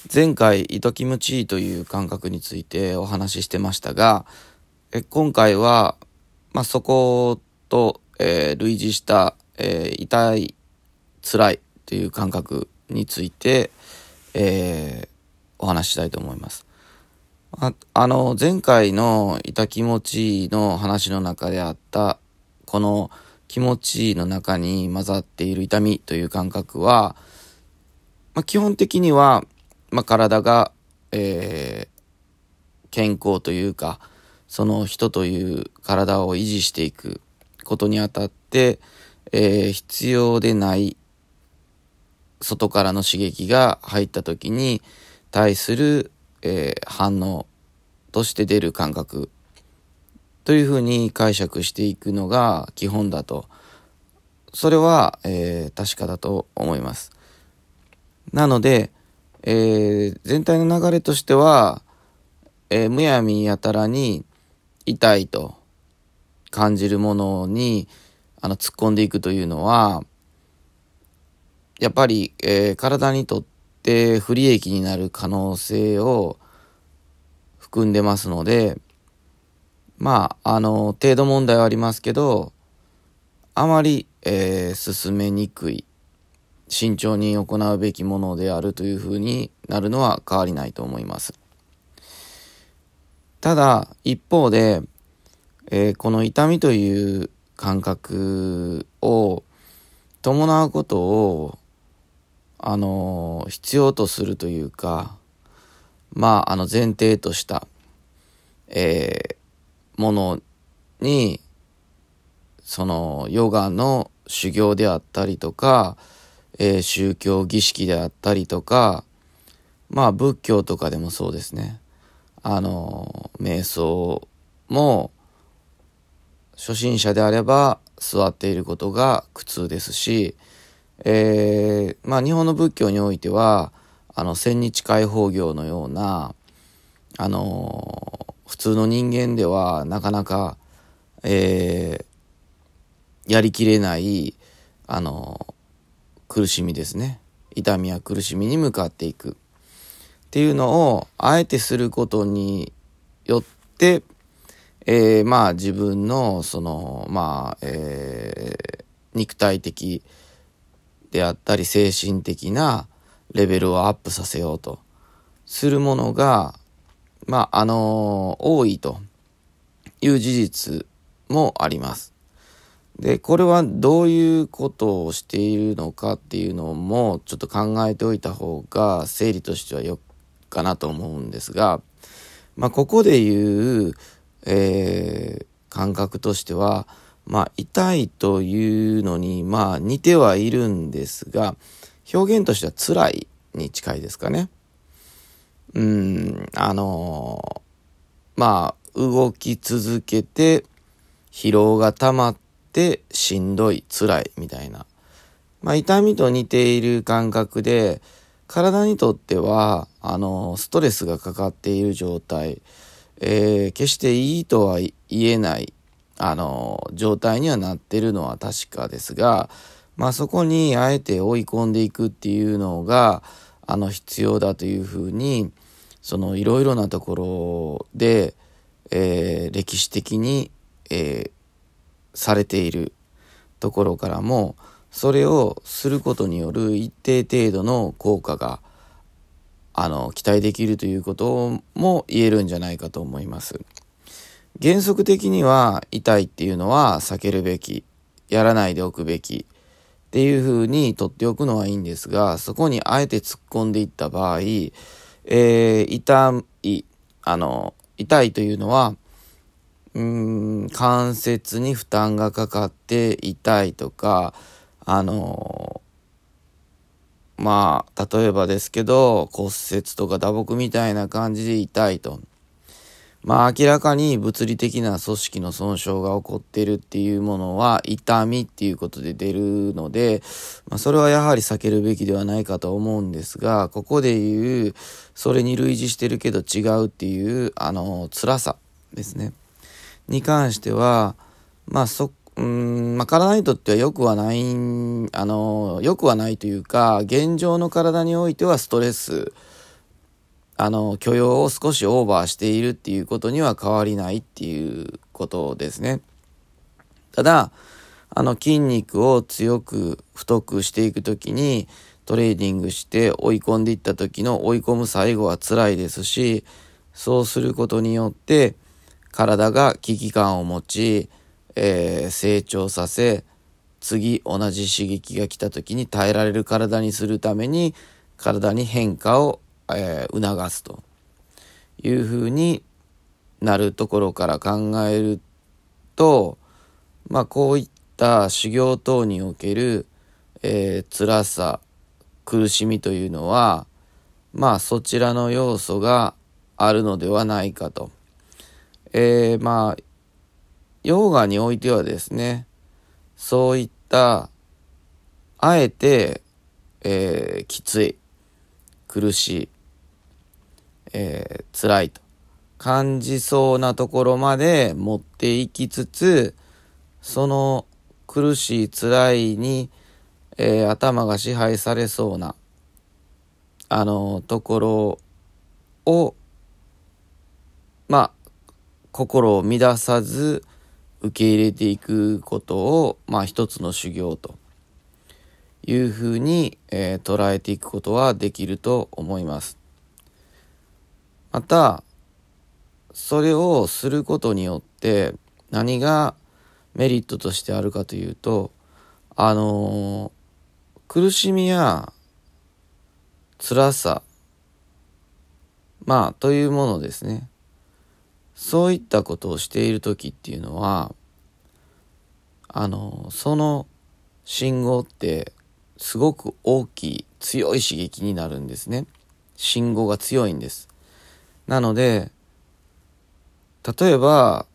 前回糸キムチという感覚についてお話ししてましたが、今回は、そこと、類似した、痛い、辛いという感覚について、お話ししたいと思います。前回の痛気持ちの話の中であったこの気持ちの中に混ざっている痛みという感覚は、基本的には体が、健康というか、その人という体を維持していくことにあたって、必要でない外からの刺激が入った時に対する、反応として出る感覚というふうに解釈していくのが基本だと。それは、確かだと思います。なので、全体の流れとしては、むやみやたらに痛いと感じるものに突っ込んでいくというのは、やっぱり、体にとって不利益になる可能性を含んでますので、程度問題はありますけど、あまり、進めにくい、慎重に行うべきものであるというふうになるのは変わりないと思います。ただ、一方で、この痛みという感覚を伴うことを、必要とするというか、前提とした、ものに、そのヨガの修行であったりとか、宗教儀式であったりとか、仏教とかでもそうですね。瞑想も初心者であれば座っていることが苦痛ですし、日本の仏教においては千日開放行のような普通の人間ではなかなか、やりきれない苦しみですね。痛みや苦しみに向かっていくっていうのをあえてすることによって、自分のその肉体的であったり精神的なレベルをアップさせようとするものが多いという事実もあります。で、これはどういうことをしているのかっていうのもちょっと考えておいた方が整理としてはよかなと思うんですが、ここで言う、感覚としては、痛いというのに似てはいるんですが、表現としては辛いに近いですかね。動き続けて疲労が溜まってしんどい、辛いみたいな。痛みと似ている感覚で、体にとっては、ストレスがかかっている状態、決していいとは言えない、状態にはなっているのは確かですが、そこにあえて追い込んでいくっていうのが、必要だというふうに、いろいろなところで、歴史的に、されているところからも、それをすることによる一定程度の効果が期待できるということも言えるんじゃないかと思います。原則的には痛いっていうのは避けるべき、やらないでおくべきっていうふうに取っておくのはいいんですが、そこにあえて突っ込んでいった場合、痛いというのは関節に負担がかかって痛いとか、例えばですけど骨折とか打撲みたいな感じで痛いと、明らかに物理的な組織の損傷が起こっているっていうものは痛みっていうことで出るので、それはやはり避けるべきではないかと思うんですが、ここで言うそれに類似してるけど違うっていう辛さですねに関しては、体にとっては良くはないというか、現状の体においてはストレス許容を少しオーバーしているっていうことには変わりないっていうことですね。ただ、筋肉を強く太くしていくときにトレーニングして追い込んでいった時の追い込む最後は辛いですし、そうすることによって体が危機感を持ち、成長させ、次同じ刺激が来た時に耐えられる体にするために体に変化を、促すというふうになるところから考えると、こういった修行等における、辛さ、苦しみというのは、そちらの要素があるのではないかと。ヨーガにおいてはですね、そういったあえて、きつい、苦しい、辛いと感じそうなところまで持っていきつつ、その苦しい辛いに、頭が支配されそうなところを心を乱さず受け入れていくことを一つの修行というふうに、捉えていくことはできると思います。またそれをすることによって何がメリットとしてあるかというと、苦しみや辛さというものですね。そういったことをしているときっていうのは、その信号ってすごく大きい強い刺激になるんですね。信号が強いんです。なので例えば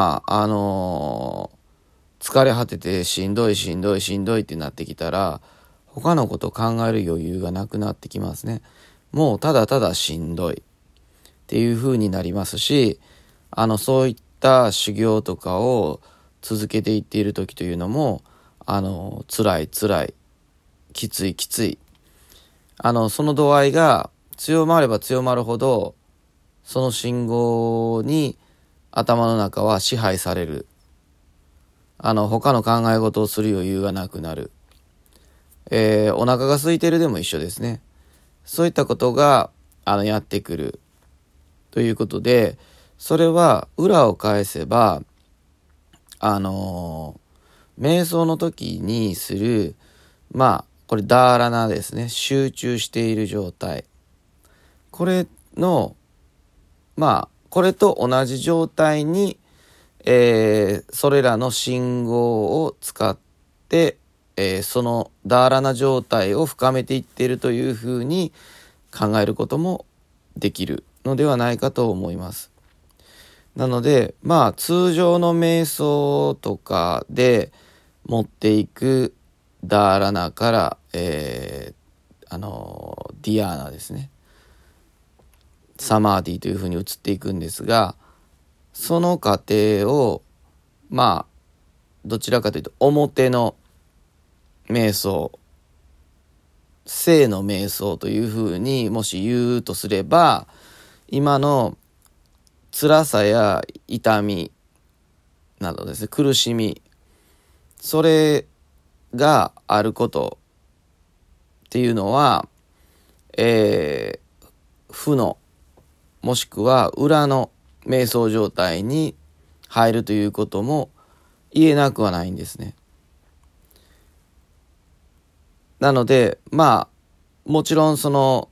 疲れ果ててしんどいってなってきたら、他のことを考える余裕がなくなってきますね。もうただただしんどいっていう風になりますし、そういった修行とかを続けていっている時というのも、辛い、きつい。その度合いが強まれば強まるほど、その信号に頭の中は支配される。他の考え事をする余裕がなくなる。お腹が空いてるでも一緒ですね。そういったことが、やってくる。ということで、それは裏を返せば、瞑想の時にする、これダーラナですね。集中している状態。これの、これと同じ状態に、それらの信号を使って、そのダーラナ状態を深めていっているというふうに考えることもできるのではないかと思います。なので、通常の瞑想とかで持っていくダーラナから、ディアーナですね。サマーディというふうに移っていくんですが、その過程を、どちらかというと表の瞑想、静の瞑想というふうにもし言うとすれば、今の辛さや痛みなどですね、苦しみ、それがあることっていうのは、負のもしくは裏の瞑想状態に入るということも言えなくはないんですね。なのでもちろんその、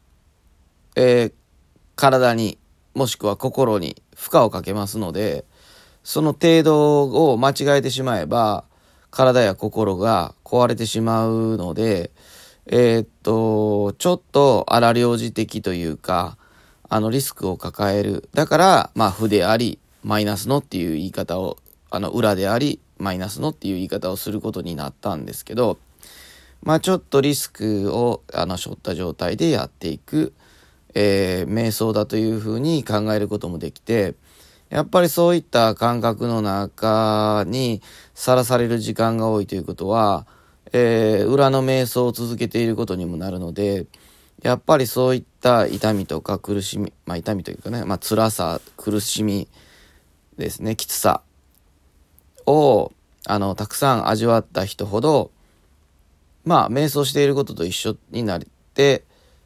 体にもしくは心に負荷をかけますので、その程度を間違えてしまえば体や心が壊れてしまうので、ちょっと荒療治的というか、リスクを抱える。だから負でありマイナスのっていう言い方を、裏でありマイナスのっていう言い方をすることになったんですけど、ちょっとリスクを背負った状態でやっていく、瞑想だというふうに考えることもできて、やっぱりそういった感覚の中にさらされる時間が多いということは、裏の瞑想を続けていることにもなるので、やっぱりそういっった痛みとか苦しみ、痛みというかね、辛さ、苦しみですね、きつさを、たくさん味わった人ほど、瞑想していることと一緒になって、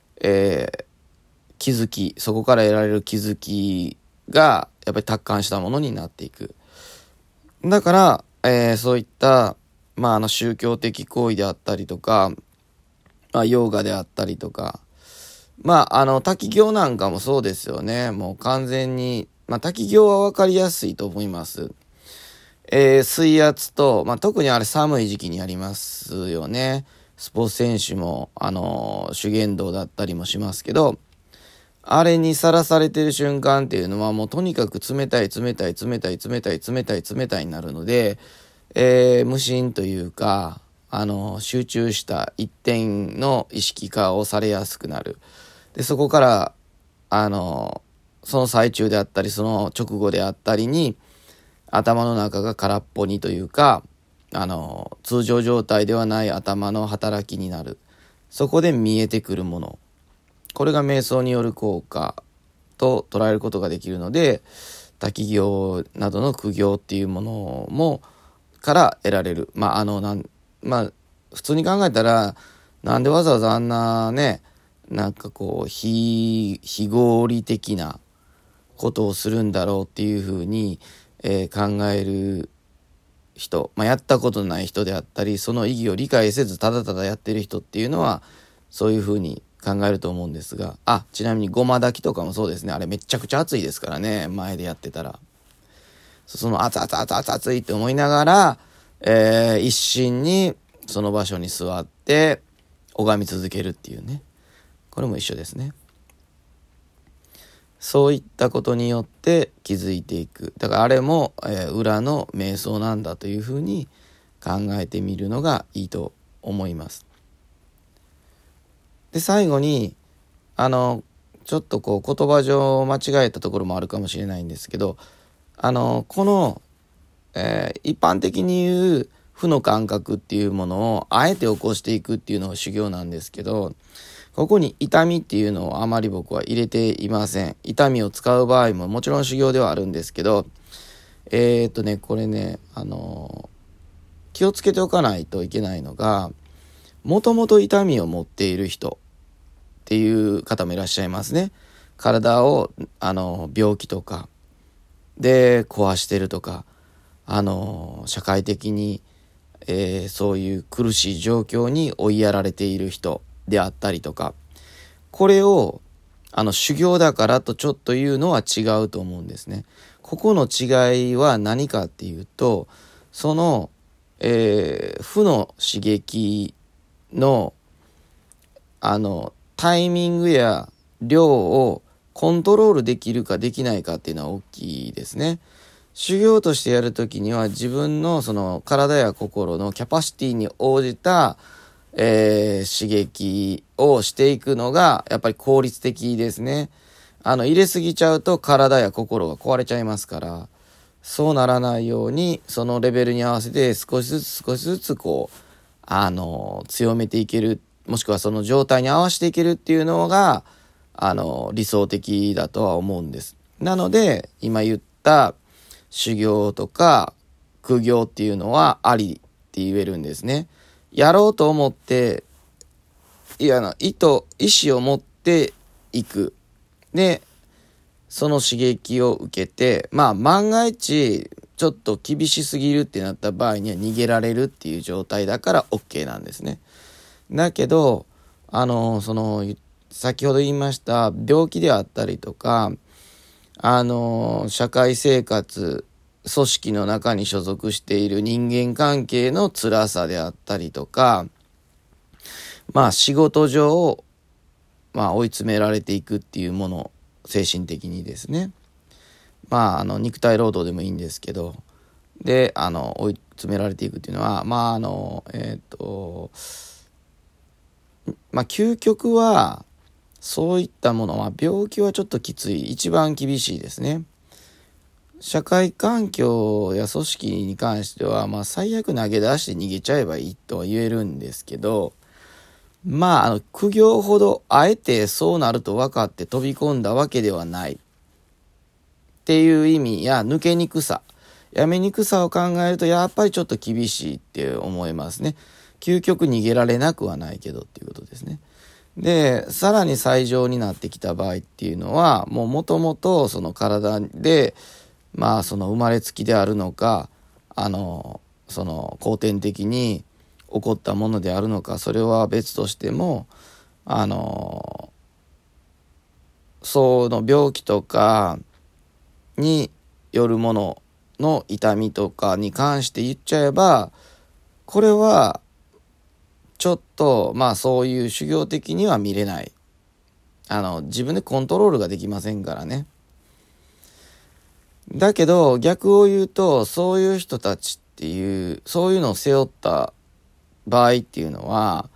気づき、そこから得られる気づきが、やっぱり達観したものになっていく。だから、そういった、宗教的行為であったりとか、ヨガであったりとか、滝行なんかもそうですよね。もう完全に、滝行はわかりやすいと思います。水圧と、特にあれ寒い時期にやりますよね。スポーツ選手も、修験道だったりもしますけど、あれにさらされてる瞬間っていうのはもうとにかく冷たいになるので、無心というか、集中した一点の意識化をされやすくなる。で、そこから、その最中であったり、その直後であったりに、頭の中が空っぽにというか、通常状態ではない頭の働きになる。そこで見えてくるもの。これが瞑想による効果と捉えることができるので、滝行などの苦行っていうものも、から得られる。普通に考えたら、なんでわざわざあんなね、非合理的なことをするんだろうっていうふうに、考える人、やったことない人であったり、その意義を理解せずただただやってる人っていうのは、そういうふうに考えると思うんですが、ちなみにごま炊きとかもそうですね。あれめっちゃくちゃ熱いですからね、前でやってたら。その熱いって思いながら、一心にその場所に座って拝み続けるっていうね。これも一緒ですね。そういったことによって気づいていく。だからあれも、裏の瞑想なんだというふうに考えてみるのがいいと思います。で、最後に、ちょっと言葉上間違えたところもあるかもしれないんですけど、この、一般的に言う負の感覚っていうものをあえて起こしていくっていうのが修行なんですけど、ここに痛みっていうのをあまり僕は入れていません。痛みを使う場合ももちろん修行ではあるんですけど、これね、気をつけておかないといけないのが、もともと痛みを持っている人っていう方もいらっしゃいますね。体を、病気とかで壊してるとか、社会的に、そういう苦しい状況に追いやられている人であったりとか、これを修行だからとちょっと言うのは違うと思うんですね。ここの違いは何かっていうと、その、負の刺激のタイミングや量をコントロールできるかできないかっていうのは大きいですね。修行としてやるときには自分のその体や心のキャパシティに応じた、刺激をしていくのがやっぱり効率的ですね。入れすぎちゃうと体や心が壊れちゃいますから、そうならないようにそのレベルに合わせて少しずつ強めていける、もしくはその状態に合わせていけるっていうのが理想的だとは思うんです。なので今言った修行とか苦行っていうのはありって言えるんですね。やろうと思って意思を持っていく。でその刺激を受けて、万が一ちょっと厳しすぎるってなった場合には逃げられるっていう状態だから OK なんですね。だけど先ほど言いました病気であったりとか社会生活組織の中に所属している人間関係の辛さであったりとか、仕事上追い詰められていくっていうもの、精神的にですね。肉体労働でもいいんですけど、で、追い詰められていくっていうのは、究極は、そういったものは、病気はちょっときつい、一番厳しいですね。社会環境や組織に関しては、最悪投げ出して逃げちゃえばいいとは言えるんですけど、 苦行ほどあえてそうなると分かって飛び込んだわけではないっていう意味や、抜けにくさ、やめにくさを考えるとやっぱりちょっと厳しいって思いますね。究極逃げられなくはないけどっていうことですね。で、さらに最上になってきた場合っていうのは、もともとその体で、その生まれつきであるのか、その後天的に起こったものであるのか、それは別としても、その病気とかによるものの痛みとかに関して言っちゃえば、これはちょっとそういう修行的には見れない。自分でコントロールができませんからね。だけど逆を言うと、そういう人たちっていう、そういうのを背負った場合っていうのは、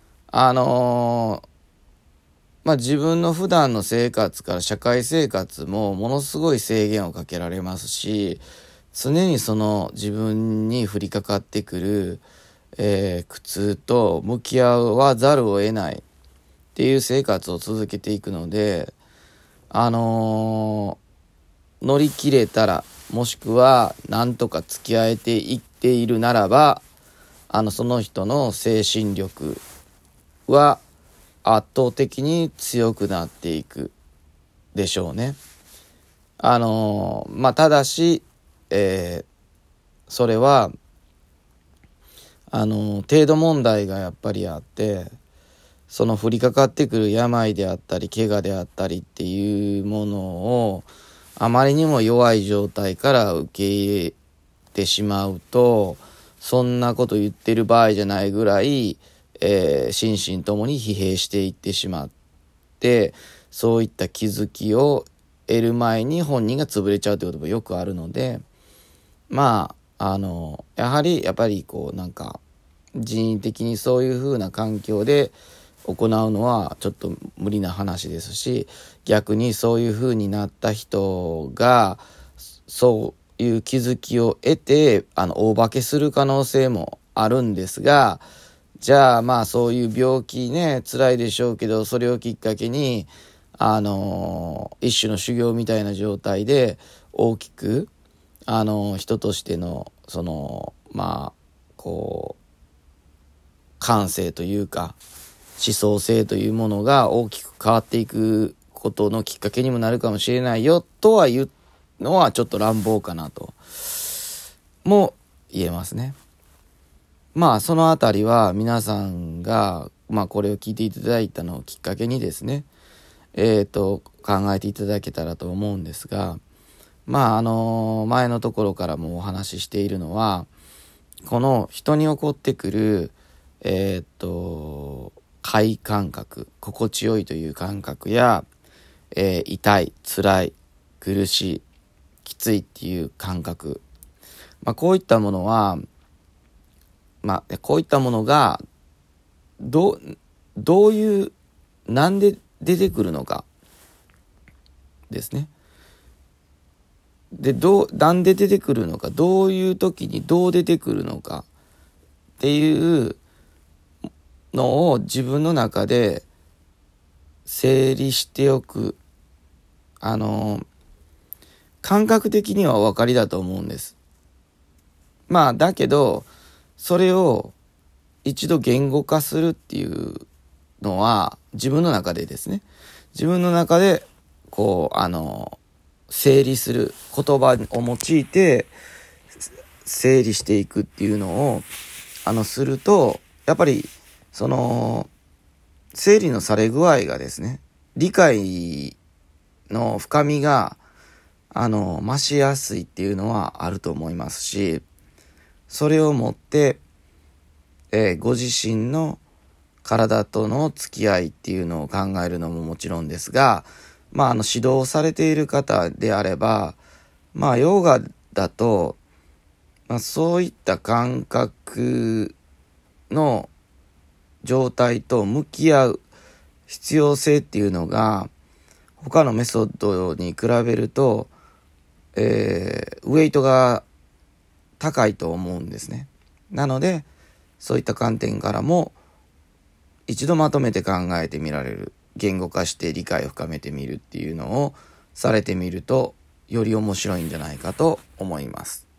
自分の普段の生活から社会生活もものすごい制限をかけられますし、常にその自分に降りかかってくる、苦痛と向き合わざるを得ないっていう生活を続けていくので、乗り切れたら、もしくはなんとか付き合えていっているならば、その人の精神力は圧倒的に強くなっていくでしょうね。ただし、それは程度問題がやっぱりあって、その降りかかってくる病であったり怪我であったりっていうものをあまりにも弱い状態から受け入れてしまうと、そんなこと言ってる場合じゃないぐらい、心身ともに疲弊していってしまって、そういった気づきを得る前に本人が潰れちゃうということもよくあるので、やっぱり人為的にそういう風な環境で行うのはちょっと無理な話ですし、逆にそういう風になった人がそういう気づきを得て大化けする可能性もあるんですが、じゃあそういう病気ね、辛いでしょうけど、それをきっかけに一種の修行みたいな状態で大きく人としての感性というか思想性というものが大きく変わっていくことのきっかけにもなるかもしれないよとは言うのはちょっと乱暴かなとも言えますね。そのあたりは皆さんがこれを聞いていただいたのをきっかけにですね、考えていただけたらと思うんですが、前のところからもお話ししているのは、この人に起こってくる快感覚、心地よいという感覚や、痛い、辛い、苦しい、きついっていう感覚、こういったものはこういったものがどういうなんで出てくるのかですね。でなんで出てくるのか、どういう時にどう出てくるのかっていうのを自分の中で整理しておく、感覚的にはお分かりだと思うんです。だけどそれを一度言語化するっていうのは自分の中でですね、自分の中で整理する言葉を用いて整理していくっていうのをすると、やっぱりその整理のされ具合がですね、理解の深みが増しやすいっていうのはあると思いますし、それをもって、ご自身の体との付き合いっていうのを考えるのももちろんですが、指導されている方であれば、ヨガだと、そういった感覚の状態と向き合う必要性っていうのが他のメソッドに比べると、ウェイトが高いと思うんですね。なのでそういった観点からも一度まとめて考えてみられる、言語化して理解を深めてみるっていうのをされてみるとより面白いんじゃないかと思います。